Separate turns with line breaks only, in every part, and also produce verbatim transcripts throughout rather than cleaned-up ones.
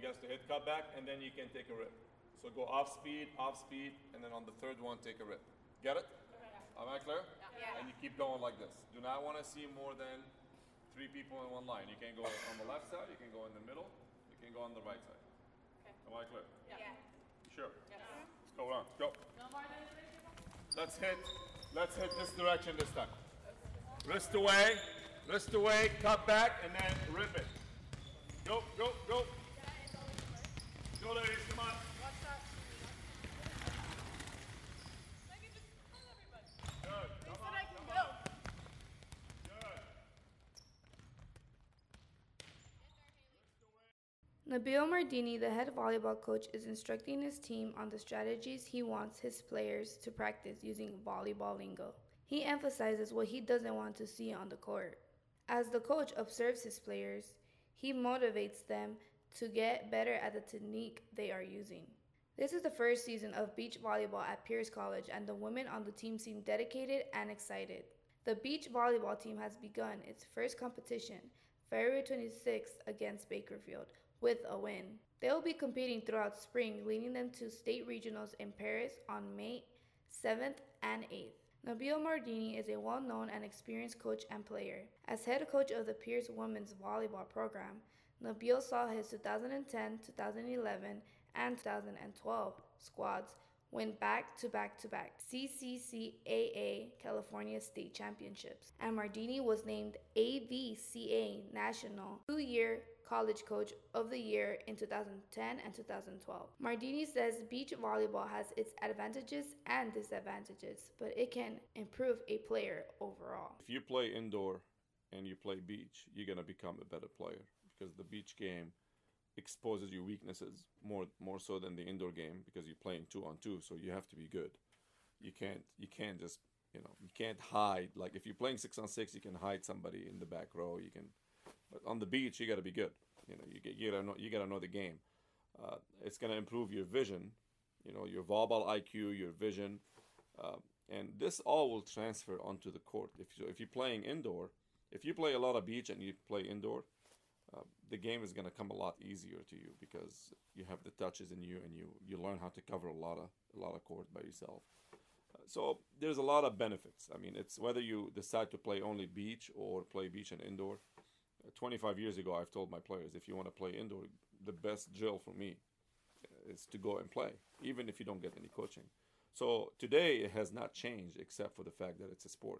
gets to hit cutback, and then you can take a rip. So go off speed, off speed, and then on the third one, take a rip. Get it? Am I clear?
Yeah.
And you keep going like this. Do not want to see more than three people in one line. You can go on the left side, you can go in the middle, you can go on the right side.
Okay.
Am I clear?
Yeah.
You sure?
Yes.
Let's go around. Go.
No more than three people?
Let's hit, let's hit this direction this time. Wrist away, wrist away, cut back, and then rip it. Go, go, go. Go, ladies, come on.
What's up? I can just pull everybody.
Good.
They
Come
said
on,
I can
come
go.
on. Good.
Nabil Mardini, the head volleyball coach, is instructing his team on the strategies he wants his players to practice using volleyball lingo. He emphasizes what he doesn't want to see on the court. As the coach observes his players, he motivates them to get better at the technique they are using. This is the first season of beach volleyball at Pierce College, and the women on the team seem dedicated and excited. The beach volleyball team has begun its first competition, February twenty-sixth, against Bakersfield, with a win. They will be competing throughout spring, leading them to state regionals in Paris on May seventh and eighth. Nabil Mardini is a well-known and experienced coach and player. As head coach of the Pierce women's volleyball program, Nabil saw his two thousand ten, two thousand eleven, and two thousand twelve squads win back-to-back-to-back C C C A A California State Championships, and Mardini was named A V C A National Two-Year College Coach of the Year in two thousand ten and two thousand twelve. Mardini says beach volleyball has its advantages and disadvantages, but it can improve a player overall.
If you play indoor and you play beach, you're going to become a better player because the beach game exposes your weaknesses more more so than the indoor game because you're playing two on two, so you have to be good. You can't you can't just you know you can't hide. Like if you're playing six on six, you can hide somebody in the back row. You can, but on the beach you got to be good. You know you get you gotta know you gotta know the game. Uh, it's gonna improve your vision, you know your volleyball I Q, your vision, uh, and this all will transfer onto the court. If you if you're playing indoor, if you play a lot of beach and you play indoor. Uh, the game is going to come a lot easier to you because you have the touches in you and you, you learn how to cover a lot of a lot of court by yourself. Uh, so there's a lot of benefits. I mean, it's whether you decide to play only beach or play beach and indoor. Uh, twenty-five years ago, I've told my players, if you want to play indoor, the best drill for me is to go and play, even if you don't get any coaching. So today it has not changed except for the fact that it's a sport.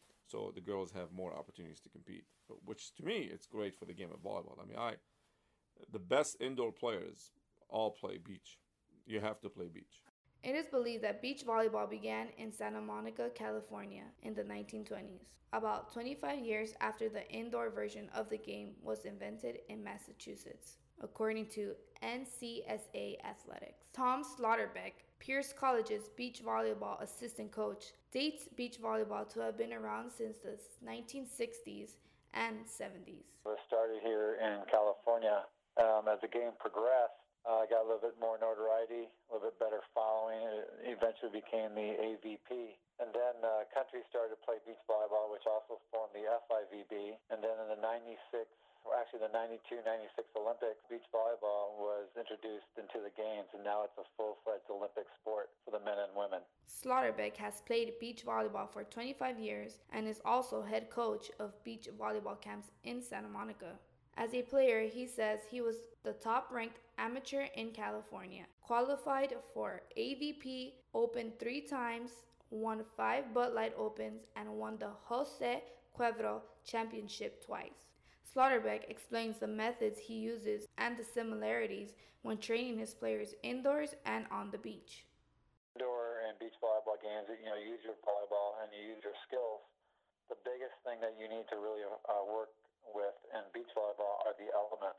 So the girls have more opportunities to compete, which to me, it's great for the game of volleyball. I mean, I, the best indoor players all play beach. You have to play beach.
It is believed that beach volleyball began in Santa Monica, California in the nineteen twenties, about twenty-five years after the indoor version of the game was invented in Massachusetts, according to N C S A Athletics. Tom Slaughterbeck, Pierce College's beach volleyball assistant coach, dates beach volleyball to have been around since the nineteen sixties and seventies.
It started here in California. Um, as the game progressed, uh, got a little bit more notoriety, a little bit better following. It eventually became the A V P. And then uh, countries started to play beach volleyball, which also formed the F I V B. And then in the ninety-six, or actually the ninety-two ninety-six Olympics, beach volleyball was introduced into the games, and now it's a full-fledged Olympic sport for the men and women.
Slaughterbeck has played beach volleyball for twenty-five years and is also head coach of beach volleyball camps in Santa Monica. As a player, he says he was the top-ranked amateur in California, qualified for A V P Open three times, won five Bud Light Opens, and won the Jose Cuervo Championship twice. Slaughterbeck explains the methods he uses and the similarities when training his players indoors and on the beach.
Indoor and beach volleyball games, you know, you use your volleyball and you use your skills. The biggest thing that you need to really uh, work with in beach volleyball are the elements.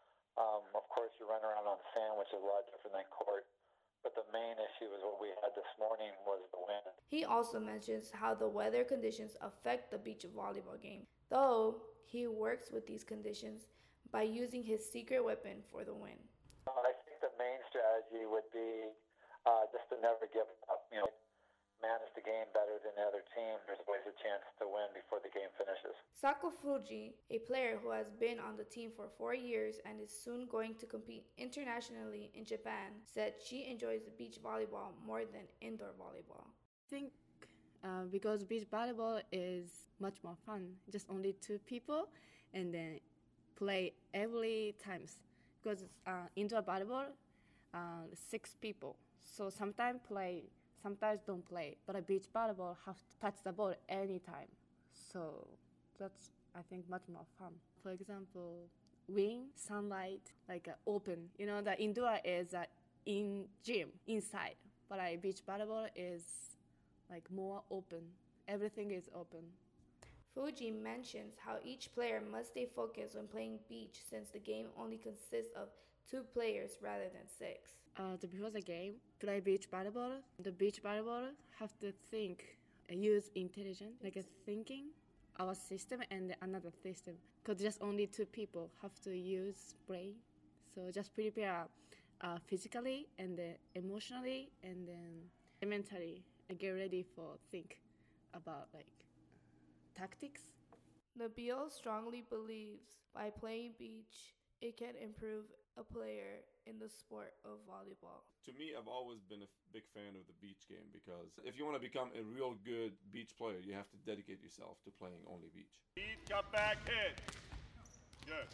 Um, of course, you run around on sand, which is a lot different than court. But the main issue is what we had this morning was the wind.
He also mentions how the weather conditions affect the beach volleyball game, though he works with these conditions by using his secret weapon for the win.
I think the main strategy would be uh, just to never give up. You know, manage the game better than the other team, there's always a chance to win before the game finishes.
Sako Fuji, a player who has been on the team for four years and is soon going to compete internationally in Japan, said she enjoys beach volleyball more than indoor volleyball.
I think uh, because beach volleyball is much more fun, just only two people, and then play every times. Because uh, indoor volleyball, uh, six people, so sometimes play, sometimes don't play. But a beach volleyball have to touch the ball anytime, so that's I think much more fun. For example, wind, sunlight, like uh, open. You know, the indoor is uh, in gym inside, but a beach volleyball is like more open. Everything is open.
Fuji mentions how each player must stay focused when playing beach since the game only consists of two players rather than six.
Uh, to before the game, play beach volleyball. The beach volleyball have to think, uh, use intelligence, like a thinking, our system and another system. Because just only two people have to use brain. So just prepare uh, physically and uh, emotionally and then mentally and get ready for think about like tactics.
Nabil strongly believes by playing beach, it can improve a player in the sport of volleyball.
To me, I've always been a f- big fan of the beach game because if you want to become a real good beach player, you have to dedicate yourself to playing only beach.
Cut back, hit. Good.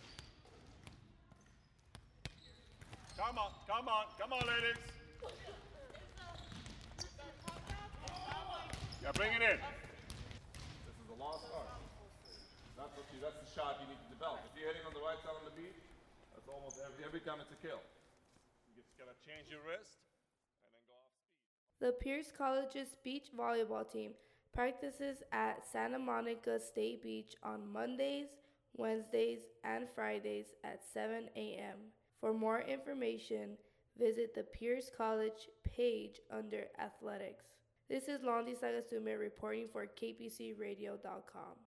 Come on, come on, come on, ladies. Yeah, bring it in.
This is a long start. That's what you, that's the shot you need to develop. If you're hitting on the right side on the beat, that's almost every, every time it's a kill.
You just gotta change your wrist and then go off speed.
The Pierce College's beach volleyball team practices at Santa Monica State Beach on Mondays, Wednesdays, and Fridays at seven a.m. For more information, visit the Pierce College page under Athletics. This is Londi Sagasume reporting for K P C Radio dot com.